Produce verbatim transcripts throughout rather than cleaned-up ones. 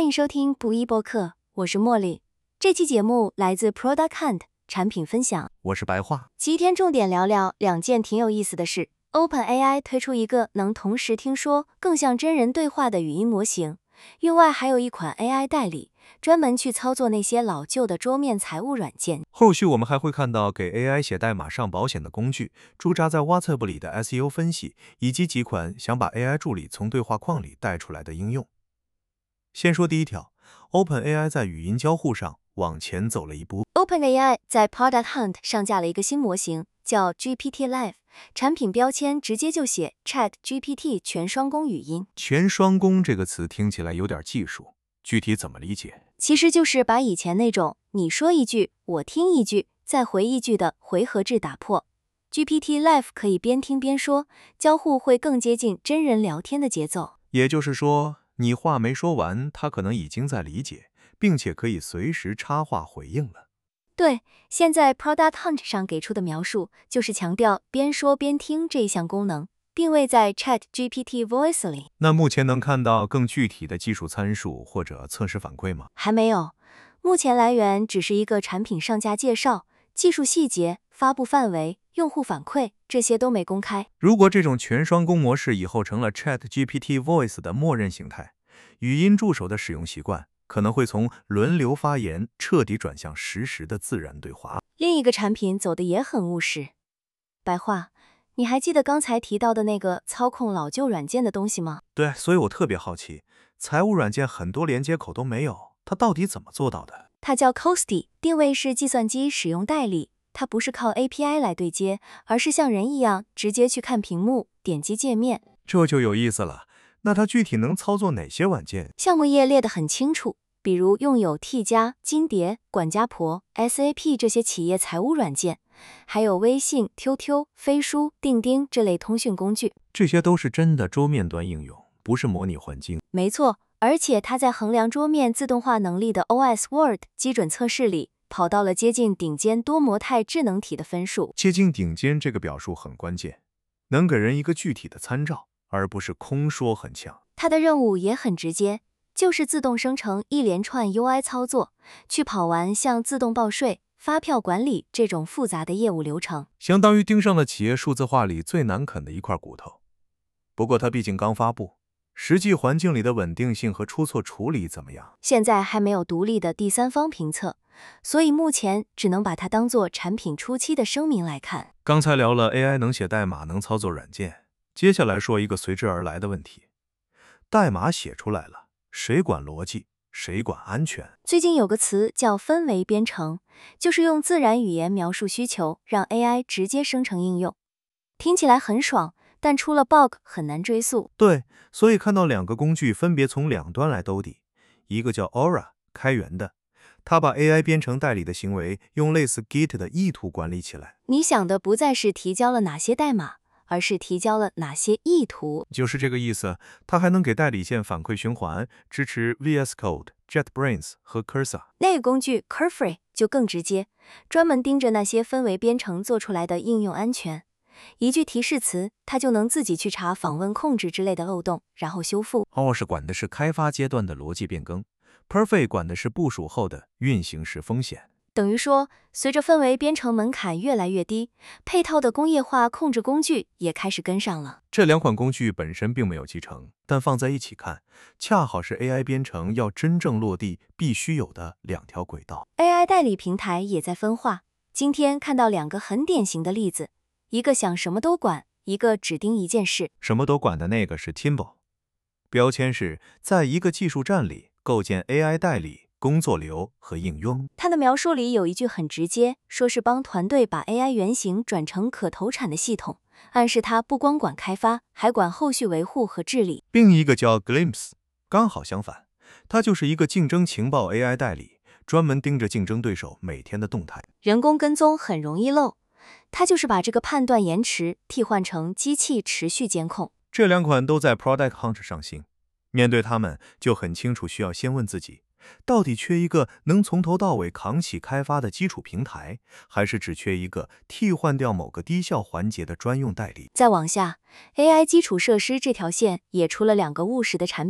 欢迎收听不一播客，我是茉莉。这期节目来自 Product Hunt 产品分享， 我是白话。 今天重点聊聊两件挺有意思的事。OpenAI 推出一个能同时听说更像真人对话的语音模型，另外还有一款 A I 代理，专门去操作那些老旧的桌面财务软件。 后续我们还会看到给 A I 写代码上保险的工具，驻扎在 WhatsApp 里的 S E O 分析，以及几款想把 A I 助理从对话框里带出来的应用。先说第一条 ，OpenAI 在语音交互上往前走了一步。 OpenAI 在 Product Hunt 上架了一个新模型，叫 G P T Live， 产品标签直接就写 ChatGPT 全双工语音。 全双工这个词听起来有点技术，具体怎么理解？ 其实就是把以前那种你说一句，我听一句，再回一句的回合制打破。G P T Live 可以边听边说，交互会更接近真人聊天的节奏。 也就是说，你话没说完，它可能已经在理解，并且可以随时插话回应了。 对，现在 Product Hunt 上给出的描述就是强调边说边听这一项功能，并未在 ChatGPT Voice 里。 那目前能看到更具体的技术参数或者测试反馈吗？ 还没有，目前来源只是一个产品上架介绍，技术细节、发布范围、用户反馈这些都没公开。 如果这种全双工模式以后成了 ChatGPT Voice 的默认形态，语音助手的使用习惯可能会从轮流发言彻底转向实时的自然对话。 另一个产品走的也很务实。白话，你还记得刚才提到的那个操控老旧软件的东西吗？ 对，所以我特别好奇，财务软件很多连接口都没有，它到底怎么做到的？ 它叫 Costy， 定位是计算机使用代理，它不是靠 A P I 来对接，而是像人一样直接去看屏幕，点击界面。 这就有意思了，那它具体能操作哪些软件？ 项目页列得很清楚，比如用友 T 加、金蝶、管家婆、S A P 这些企业财务软件，还有微信、Q Q、飞书、钉钉这类通讯工具。 这些都是真的桌面端应用，不是模拟环境。 没错，而且它在衡量桌面自动化能力的 O S Word 基准测试里，跑到了接近顶尖多模态智能体的分数。 接近顶尖这个表述很关键，能给人一个具体的参照，而不是空说很强。 它的任务也很直接，就是自动生成一连串 U I 操作，去跑完像自动报税、发票管理这种复杂的业务流程， 相当于盯上了企业数字化里最难啃的一块骨头。不过它毕竟刚发布，实际环境里的稳定性和出错处理怎么样？ 现在还没有独立的第三方评测，所以目前只能把它当做产品初期的声明来看。 刚才聊了 A I 能写代码，能操作软件，接下来说一个随之而来的问题。代码写出来了，谁管逻辑？谁管安全？ 最近有个词叫氛围编程，就是用自然语言描述需求，让 A I 直接生成应用。听起来很爽，但出了 bug 很难追溯。 对，所以看到两个工具分别从两端来兜底，一个叫 Aura 开源的，它把 A I 编程代理的行为用类似 Git 的意图管理起来。 你想的不再是提交了哪些代码，而是提交了哪些意图。 就是这个意思，它还能给代理线反馈循环，支持 V S Code、JetBrains 和 Cursor。 那个工具 Curfree 就更直接，专门盯着那些氛围编程做出来的应用安全。一句提示词，它就能自己去查访问控制之类的漏洞，然后修复。 Aura 管的是开发阶段的逻辑变更 ，Perfect 管的是部署后的运行时风险。 等于说，随着氛围编程门槛越来越低，配套的工业化控制工具也开始跟上了。 这两款工具本身并没有集成，但放在一起看，恰好是 A I 编程要真正落地必须有的两条轨道。 A I 代理平台也在分化。今天看到两个很典型的例子，一个想什么都管，一个只盯一件事。 什么都管的那个是 Timbo， 标签是在一个技术站里构建 A I 代理、工作流和应用。 它的描述里有一句很直接，说是帮团队把 A I 原型转成可投产的系统，暗示它不光管开发，还管后续维护和治理。 另一个叫 Glimpse， 刚好相反，它就是一个竞争情报 A I 代理，专门盯着竞争对手每天的动态。 人工跟踪很容易漏，它就是把这个判断延迟替换成机器持续监控。 这两款都在 Product Hunt 上新，面对它们就很清楚需要先问自己，到底缺一个能从头到尾扛起开发的基础平台，还是只缺一个替换掉某个低效环节的专用代理？ 再往下 ，A I 基础设施这条线也出了两个务实的产品，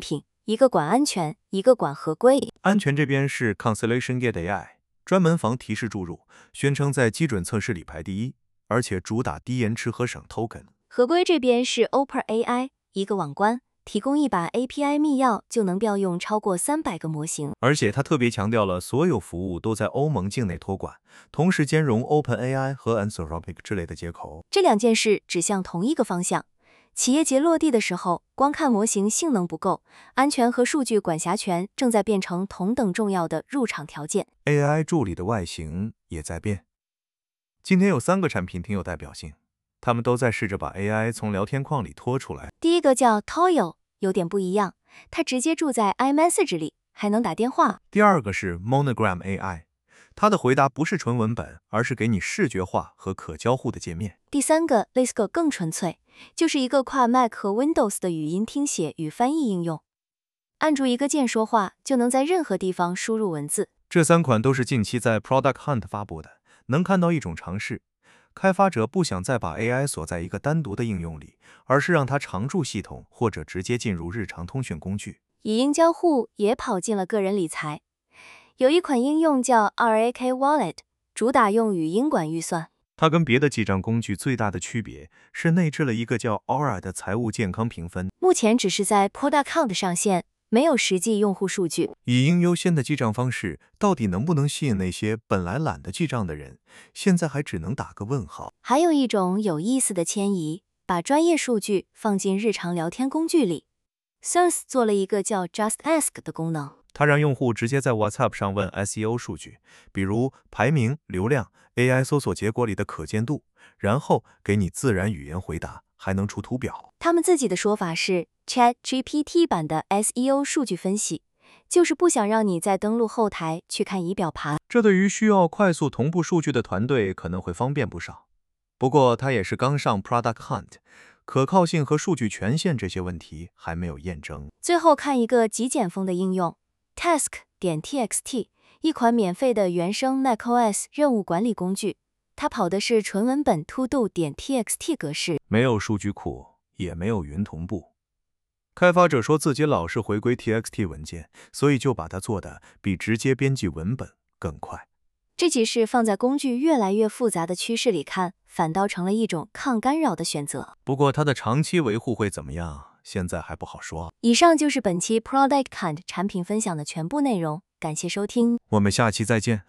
一个管安全，一个管合规。 安全这边是 Constellation Gate A I， 专门防提示注入，宣称在基准测试里排第一，而且主打低延迟和省 token。 合规这边是 OpenAI， 一个网关，提供一把 A P I 密钥就能调用超过三百个模型， 而且他特别强调了所有服务都在欧盟境内托管，同时兼容 OpenAI 和 Anthropic 之类的接口。 这两件事指向同一个方向。企业节落地的时候，光看模型性能不够，安全和数据管辖权正在变成同等重要的入场条件。 A I 助理的外形也在变。今天有三个产品挺有代表性，他们都在试着把 A I 从聊天框里拖出来。 第一个叫 Toyo， 有点不一样，它直接住在 iMessage 里，还能打电话。 第二个是 Monogram A I， 它的回答不是纯文本，而是给你视觉化和可交互的界面。 第三个 Lisco 更纯粹，就是一个跨 Mac 和 Windows 的语音听写与翻译应用，按住一个键说话，就能在任何地方输入文字。 这三款都是近期在 Product Hunt 发布的，能看到一种尝试。开发者不想再把 A I 锁在一个单独的应用里，而是让它常驻系统或者直接进入日常通讯工具。 语音交互也跑进了个人理财，有一款应用叫 R A K Wallet， 主打用语音管预算。 它跟别的记账工具最大的区别是内置了一个叫 Aura 的财务健康评分， 目前只是在 Product Hunt 上线，没有实际用户数据。 以应优先的记账方式到底能不能吸引那些本来懒得记账的人，现在还只能打个问号。 还有一种有意思的迁移，把专业数据放进日常聊天工具里。Source 做了一个叫 Just Ask 的功能， 它让用户直接在 WhatsApp 上问 S E O 数据，比如排名、流量、A I 搜索结果里的可见度，然后给你自然语言回答，还能出图表。 他们自己的说法是 ChatGPT 版的 S E O 数据分析，就是不想让你再登录后台去看仪表盘。 这对于需要快速同步数据的团队可能会方便不少。不过它也是刚上 Product Hunt， 可靠性和数据权限这些问题还没有验证。 最后看一个极简风的应用 Task 点 T X T， 一款免费的原生 macOS 任务管理工具，它跑的是纯文本 To Do 点 T X T 格式， 没有数据库，也没有云同步。开发者说自己老是回归 T X T 文件，所以就把它做的比直接编辑文本更快。 这几是放在工具越来越复杂的趋势里看，反倒成了一种抗干扰的选择。 不过它的长期维护会怎么样，现在还不好说。 以上就是本期 Product Hunt 产品分享的全部内容，感谢收听， 我们下期再见。